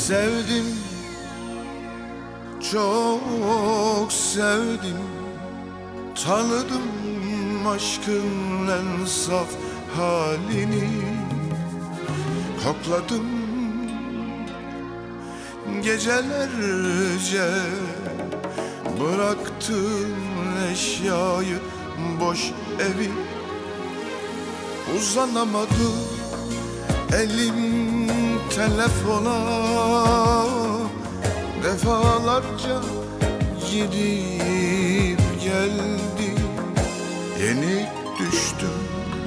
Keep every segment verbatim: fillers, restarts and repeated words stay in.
Sevdim, çok sevdim. Tanıdım aşkın en saf halini. Kokladım gecelerce, bıraktım eşyayı, boş evi. Uzanamadım elim telefona, defalarca gidip geldi. Yenik düştüm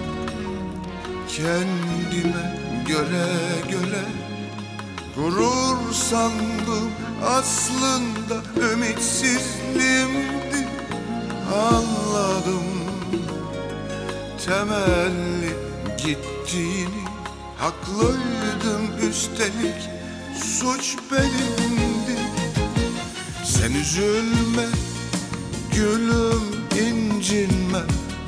kendime göre göre. Gurur sandım, aslında ümitsizliğimdi. Anladım temelli gittiğini. Haklıydım üstelik, suç benimdi. Sen üzülme gülüm, incinme.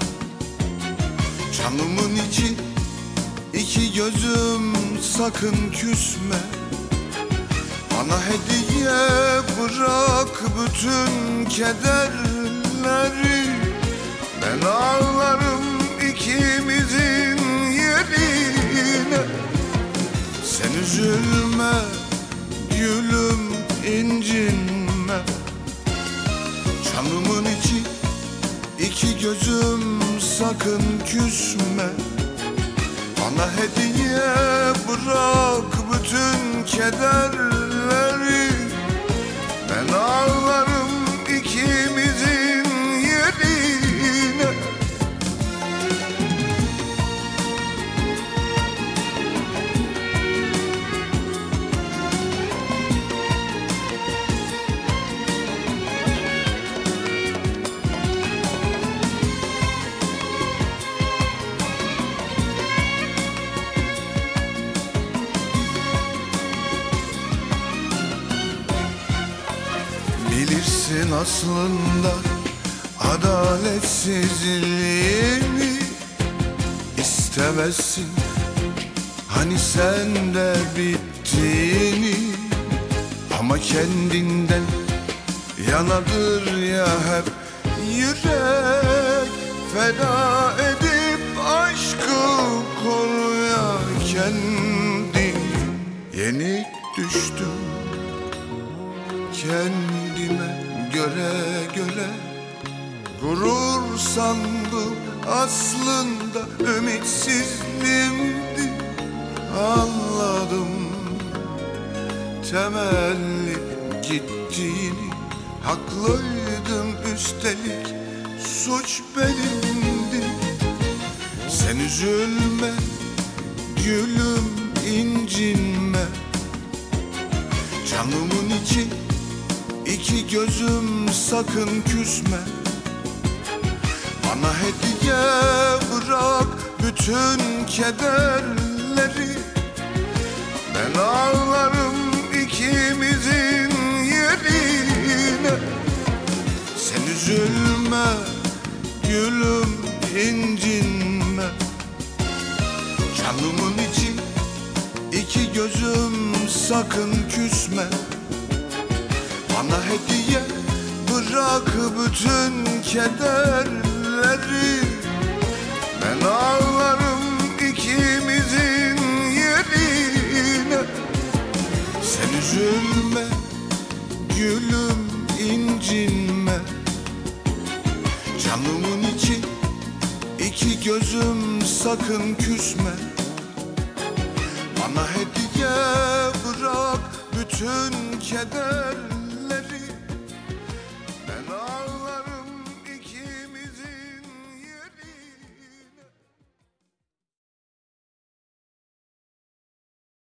Canımın içi iki gözüm, sakın küsme. Bana hediye bırak bütün kederleri. Ben ağlarım ikimizin yerine. Sen üzülme gülüm, incinme. Canımın içi iki gözüm, sakın küsme. Bana hediye bırak bütün kederleri. Ben ağlarım ikimizin yerine. Bilirsin aslında adaletsizliğimi, istemezsin hani sen de bittiğini. Ama kendinden yanadır ya hep yürek, feda edip aşkı koruyarken yenik düştüm kendime göre göre. Gurur sandım, aslında ümitsizliğimdi. Anladım temelli gittiğini. Haklıydım üstelik, suç benimdi. Sen üzülme gülüm, incinme. Canımın içi iki gözüm, sakın küsme. Bana hediye bırak bütün kederleri. Ben ağlarım ikimizin yerine. Sen üzülme gülüm, incinme. Canımın içi iki gözüm, sakın küsme. Bana hediye bırak bütün kederleri. Ben ağlarım ikimizin yerine. Sen üzülme gülüm, incinme. Canımın içi iki gözüm, sakın küsme. Bana hediye bırak bütün kederleri.